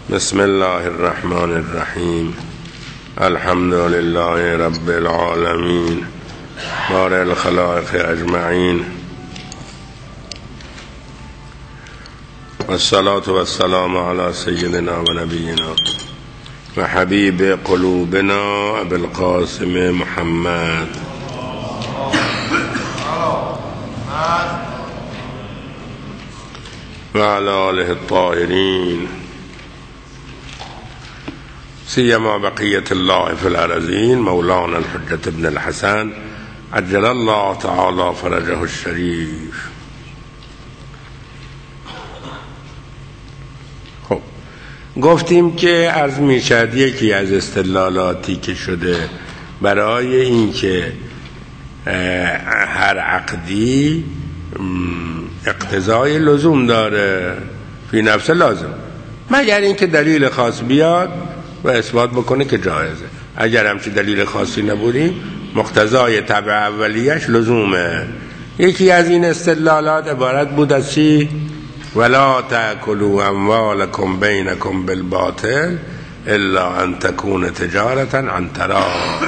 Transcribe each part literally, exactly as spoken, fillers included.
بسم الله الرحمن الرحیم. الحمد لله رب العالمین بارئ الخلائق اجمعین والصلاة والسلام علی سیدنا و نبینا و حبیب قلوبنا ابی القاسم محمد و علی آله الطاهرین سیما بقیت الله فی الارضین مولانا الحجة ابن الحسن عجل الله تعالی فرجه الشریف. خب گفتیم که عرض می شد یکی از استدلالاتی که شده برای اینکه هر عقدی اقتضای لزوم داره فی نفس لازم، مگر اینکه دلیل خاص بیاد و اثبات بکنه که جایزه. اگر همچی دلیل خاصی نبودیم مقتضای طبع اولیش لزومه. یکی از این استدلالات عبارت بود از چی؟ ولا تأکلوا اموالکم بینکم بالباطل الا ان تکون تجارتا عن تراض.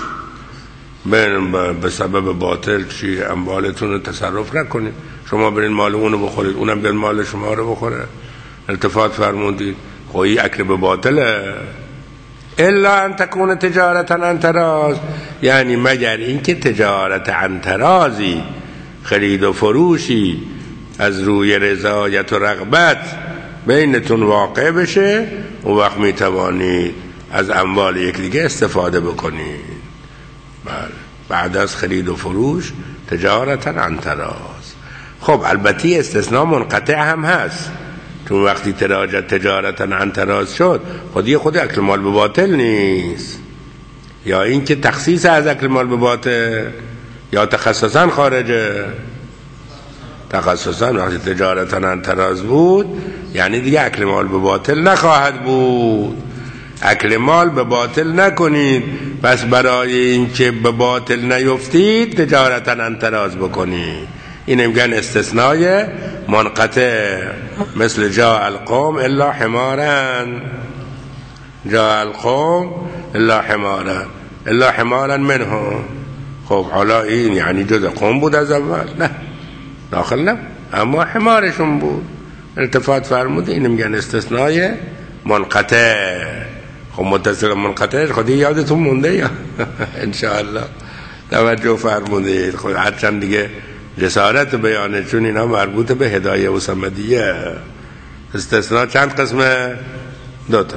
به سبب باطل چی اموالتون رو تصرف نکنید، شما برین مال اونو بخورید اونم برین مال شما رو بخوره. التفات فرمودید خویی اکل به باطله. الا ان تکون تجارتا عن تراض، یعنی مگر اینکه تجارت عن تراضی، خرید و فروشی از روی رضایت و رغبت بینتون واقع بشه، اون وقت میتوانید از اموال یکدیگه استفاده بکنید. بله، بعد از خرید و فروش تجارتا عن تراض. خب البته استثناء منقطع هم هست، چون وقتی تراجت تجارتا عن تراض شد خودی خود اکل مال به باطل نیست، یا اینکه تخصیص از اکل مال به باطل، یا تخصصا خارجه. تخصصا وقتی تجارتا عن تراض بود یعنی دیگه اکل مال به باطل نخواهد بود. اکل مال به باطل نکنید، پس برای اینکه به باطل نیفتید تجارتا عن تراض بکنید. این میگن استثناء منقطع، مثل جاء القوم الا حمارا، جاء القوم الا حمارا الا حمارا منهم. خب حالا این یعنی جز قوم بود از اول؟ نه، داخل نه، اما حمارشون بود. التفات فرموده. این میگن استثناء منقطع. خب متصل منقطعش خودی یادتون مونده یا انشاءالله توجه فرمودید. خب هرچند دیگه جسارت بیانه، چون اینا مربوط به هدایه و صمدیه. استثناء چند قسمه؟ دوتا،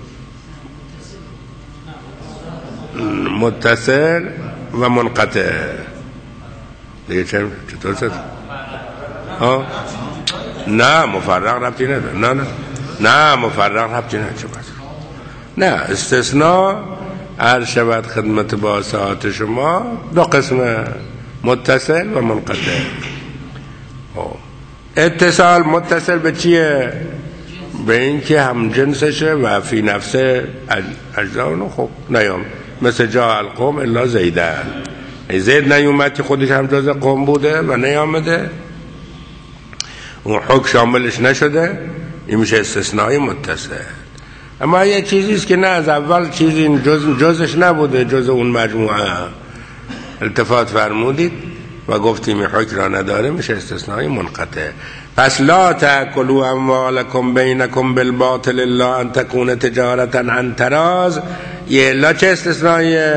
متصل و منقطع. دیگه چه چطور شد؟ ها؟ نه مفرق ربطی نداره. نه نه نه مفرق ربطی نداره. نه، استثناء عرض شود خدمت با ساعت شما دو قسمه، متصل و منقطع. اتصال متصل به چیه؟ به این که هم جنسشه و فی نفسه اجزاء. خب نیام، مثل جاء القوم الا زیدن، زید نیومد که خودش هم جز قوم بوده و نیامده، اون حکم شاملش نشده، این میشه استثناء متصل. اما یه چیزیست که نه از اول چیزی جز جزش نبوده، جز اون مجموعه، التفات فرمودید و گفتیم این حکم را نداره، میشه استثناء منقطع. پس لا تأکلوا اموالکم بینکم بالباطل الا ان تکون تجارتا عن تراض، یه لا چه استثناء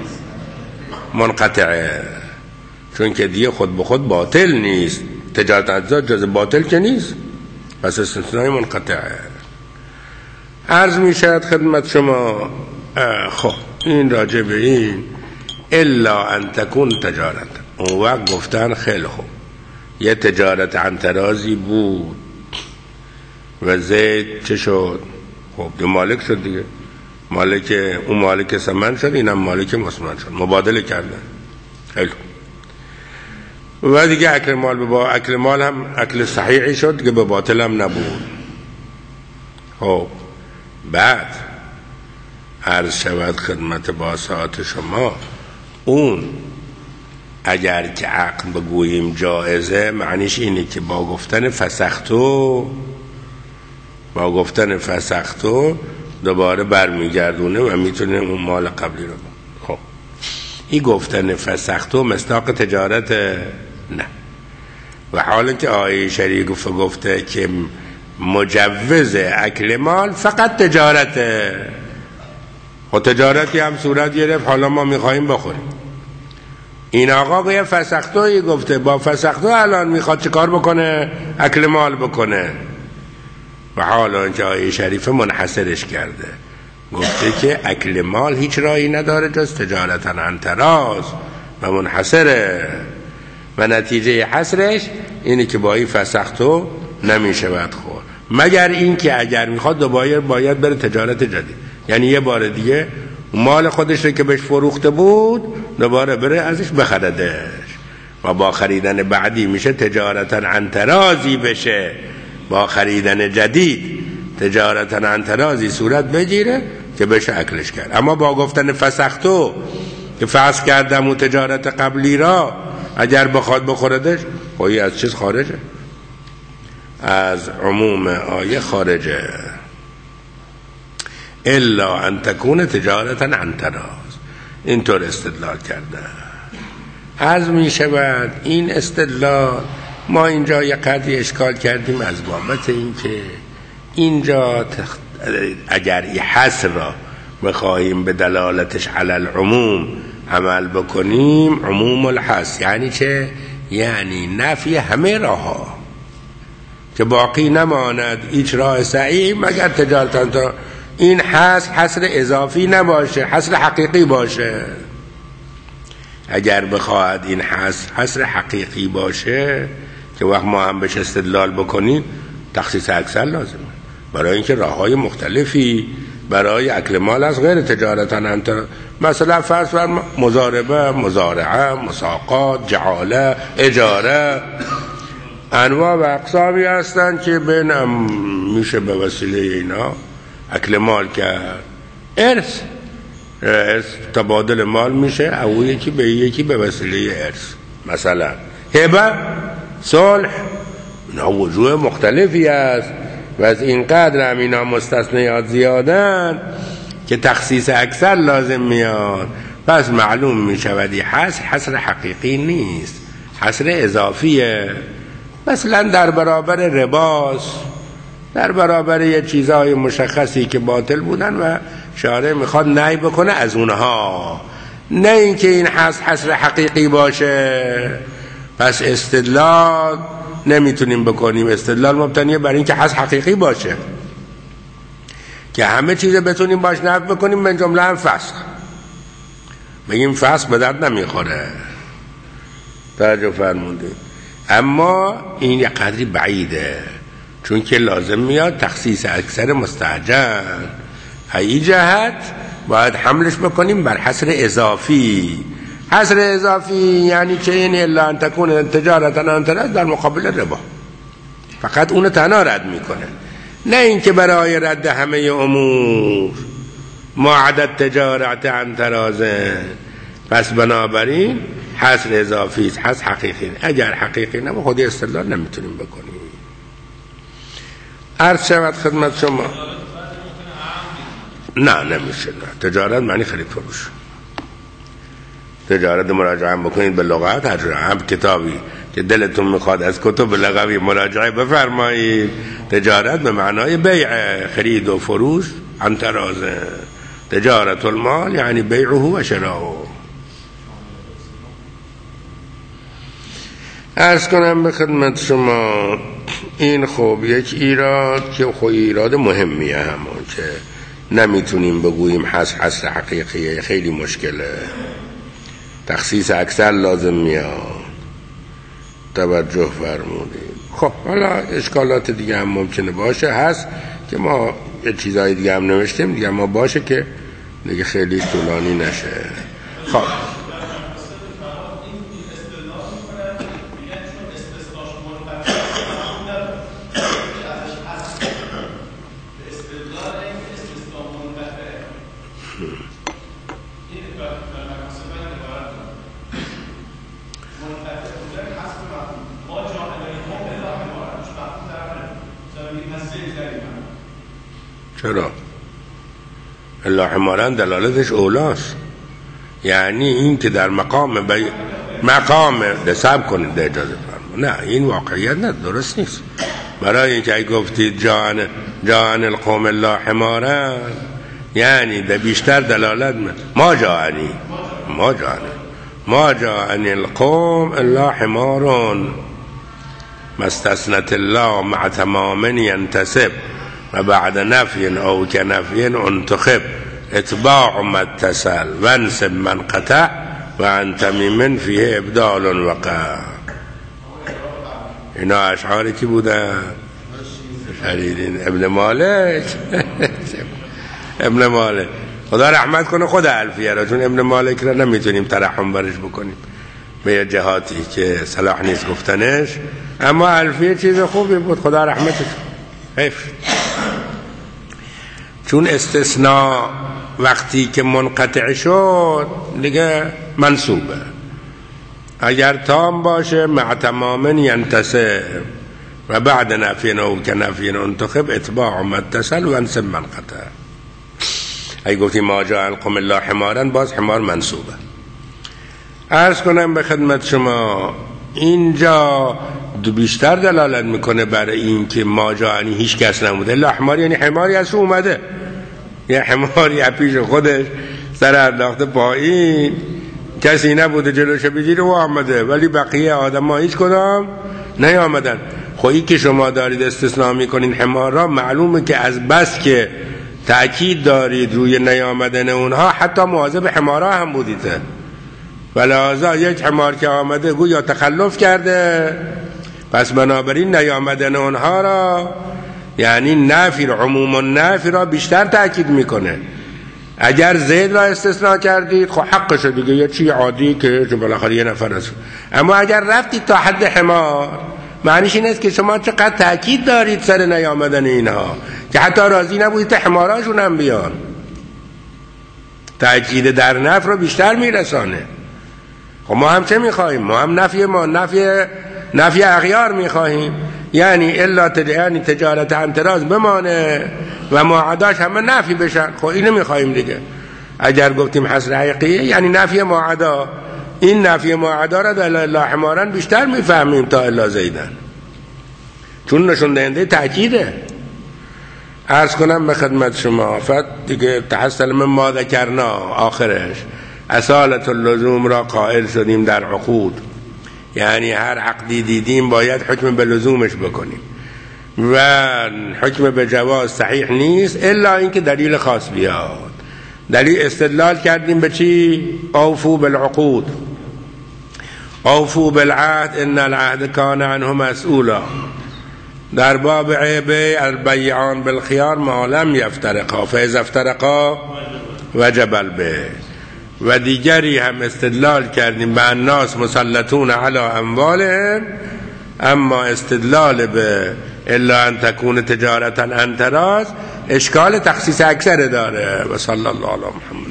منقطعه، چون که دیگه خود به خود باطل نیست. تجارت عن تراض جز باطل که نیست، پس استثناء منقطعه. عرض میشد خدمت شما. خب این راجع به این الا ان تکون تجارت، اون وقت گفتن خیلی خوب یه تجارت عن تراضی بود و زید چه شد؟ خب دو مالک شد دیگه، مالک اون مالک ثمن شد، اینم مالک مسمن شد، مبادله کردن. خیلی خوب. و دیگه اکل مال به با اکل مال هم اکل صحیحی شد که به باطل هم نبود. خب بعد عرض شود خدمت با ساعت شما، اون اگر که عقل بگوییم جائزه، معنیش اینه که با گفتن فسختو با گفتن فسختو دوباره برمیگردونه و میتونه اون مال قبلی رو. خب این گفتن فسختو مصداق تجارت نه، و حالا که آیه شریف گفته که مجوز اکل مال فقط تجارته، خب تجارتی هم صورت گرفت، حالا ما میخواییم بخوریم. این آقا یه فسختویی گفته، با فسختو الان میخواد چه کار بکنه؟ اکل مال بکنه. و حالا که آیه شریفه منحصرش کرده، گفته که اکل مال هیچ راهی نداره جز تجارتا عن تراض و منحصره، و نتیجه حصرش اینه که با این فسختو نمیشه باید خورد، مگر این که اگر میخواد دوباره باید بره تجارت جدید، یعنی یه بار دیگه مال خودش رو که بهش فروخته بود دوباره بره ازش بخردش، و با خریدن بعدی میشه تجارتا عن تراضی بشه، با خریدن جدید تجارتا عن تراضی صورت بگیره که بشه اکلش کرد. اما با گفتن فسختو که فسخ کردم و تجارت قبلی را اگر بخواد بخوردش، خواهی از چیز خارجه، از عموم آیه خارجه. الا ان تکون تجارتا عن تراض، اینطور استدلال کرده. از می شود این استدلال ما اینجا یک قدری اشکال کردیم از بابت این که اینجا تخت... اگر این حصر را بخواهیم به دلالتش علی العموم عمل بکنیم، عموم الحصر یعنی چه؟ یعنی نفی همه راه ها که باقی نماند هیچ راه صحیح مگر تجارتا تا این حصر حصر اضافی نباشه، حصر حقیقی باشه. اگر بخواهد این حصر حصر حقیقی باشه که وقت ما هم بهش استدلال بکنیم، تخصیص اکثر لازمه، برای اینکه راههای مختلفی برای اکل مال از غیر تجارتا انت، مثلا فرض فرما مضاربه، مزارعه، مساقات، جعاله، اجاره، انواع و اقسامی هستن که بینم میشه به وسیله اینا اکل مال کرد. ارث، ارث تبادل مال میشه او یکی به یکی به وسیله ارث. مثلا هبه، صلح، اینا وجوه مختلفی است و از این قدر هم اینا مستثنیات زیادن که تخصیص اکثر لازم میاد. پس معلوم میشود این حصر حصر حقیقی نیست، حصر اضافیه. مثلا در برابر رباس، در برابر یه چیزهای مشخصی که باطل بودن و شارع میخواد نهی بکنه از اونها، نه اینکه این حصر حصر حقیقی باشه. پس استدلال نمیتونیم بکنیم، استدلال مبتنیه بر اینکه حصر حقیقی باشه که همه چیز بتونیم باش نفی بکنیم، من جمله هم فسخ بگیم فسخ به درد نمیخوره. توجه فرمودید؟ اما این یک قدری بعیده، چون که لازم میاد تخصیص اکثر مستعجل. ای جهت باید حملش بکنیم بر حصر اضافی. حصر اضافی یعنی چه؟ یعنی الا ان تکون تجارتا عن تراض در مقابل ربا، فقط اون تنها رد میکنه، نه اینکه برای رد همه امور ما عدد تجارت عن تراض. پس بنابراین حصر اضافی است، حصر حقیقی. اگر حقیقی نه خود استدلال نمیتونیم بکنیم. عرض شود خدمت شما نه نمیشه. نه، تجارت معنی خرید فروش. تجارت مراجعه بکنید به لغت، هم کتابی که دلتون میخواد از کتب لغوی مراجعه بفرمایید. تجارت به معنای بیع، خرید و فروش عن تراض. تجارت المال یعنی بیعه و شراؤه. عرض کنم به خدمت شما این خوب یک ایراد که خب ایراد مهمیه، همون که نمیتونیم بگوییم حصر حصر حقیقیه، خیلی مشکله، تخصیص اکثر لازم میاد. توجه فرمودید؟ خب حالا اشکالات دیگه هم ممکنه باشه، هست که ما یه چیزای دیگه هم نوشتیم دیگه، ما باشه که دیگه خیلی طولانی نشه. خب چرا؟ الا حمارن دلالتش اولاست، یعنی این که در مقام بی... مقام دسب کنید ده اجازه فرما، نه این واقعیت نه، درست نیست. برای اینکه ای گفتید جان جان القوم الا حمارن، یعنی ده بیشتر دلالت من ما جانی ما جانی ما جانی القوم الا حمارون مستثنت الله مع تمام ينتسب و بعد نفی او کنفی انتخب اتباع متصل وانسب من قطع و عن تمیم فیه ابدال وقع. اینا اشعاری کی بودن؟ شریدین ابن مالک ابن مالک خدا رحمت کنه خود الفیه را، چون ابن مالک را نمیتونیم ترحم برش بکنیم به یه جهاتی که صلاح نیست گفتنش، اما الفیه چیز خوبی بود خدا رحمتش. حیف چون استثناء وقتی که منقطع شد دیگه منصوبه، اگر تام باشه مع تمام ینتسب و بعد نفی او که نفی انتخب اتباع متصل و انسب من قطع. ای گفتیم ما جاء القوم الا حمارن، باز حمار منصوبه. عرض کنم به خدمت شما اینجا دو بیشتر دلالت میکنه برای این که ما جا یعنی هیچ کس نموده، الا حمار یعنی حماری از اومده، یه حماری پیش خودش سر انداخته پایین، کسی نبوده جلوش بگیره و آمده، ولی بقیه آدم ها هیچ کدام نیامدن. خواهی که شما دارید استثناء میکنین حمار را، معلومه که از بس که تأکید دارید روی نیامدن اونها حتی مواظب حمارها هم بودیده، ولذا یک حمار که آمده گویا تخلف کرده، پس بنابراین نیامدن اونها را یعنی نفی عموم النفی را بیشتر تأکید میکنه. اگر زید را استثناء کردید خب حقش دیگه، یه چی عادی که بالاخره یه نفر است، اما اگر رفتید تا حد حمار معنیش این است که شما چقدر تأکید دارید سر نیامدن اینها که حتی راضی نبودید حماراشون هم بیان. تأکید در نفی را بیشتر میرسانه. خب ما هم چه میخواهیم؟ ما هم نفی ما نفی نفی اغیار میخواهیم، یعنی الا یعنی تجارت انتراز بمانه و معاداش همه نفی بشن. خب اینو میخواهیم دیگه. اگر گفتیم حصر حقیقیه یعنی نفی معادا، این نفی معادا را در الا حمارن بیشتر میفهمیم تا الا زیدن، چون نشون دهنده تأکیده. عرض کنم به خدمت شما فقط دیگه تحصل من ما ذکرنا آخرش اصالت اللزوم را قائل شدیم در عقود، یعنی هر عقدی دیدیم باید حکم به لزومش بکنیم و حکم به جواز صحیح نیست الا اینکه دلیل خاص بیاد. دلیل استدلال کردیم به چی؟ اوفو بالعقود، اوفو بالعهد ان العهد کان عنه مسئولا. در باب عیبه البیعان بالخیار ما لم یفترقا فاذا افترقا وجب البیع. و دیگری هم استدلال کردیم به الناس مسلطون علی اموالهم، اما استدلال به الا ان تکون تجارتا انتراز اشکال تخصیص اکثر داره. و صلی الله علی محمد.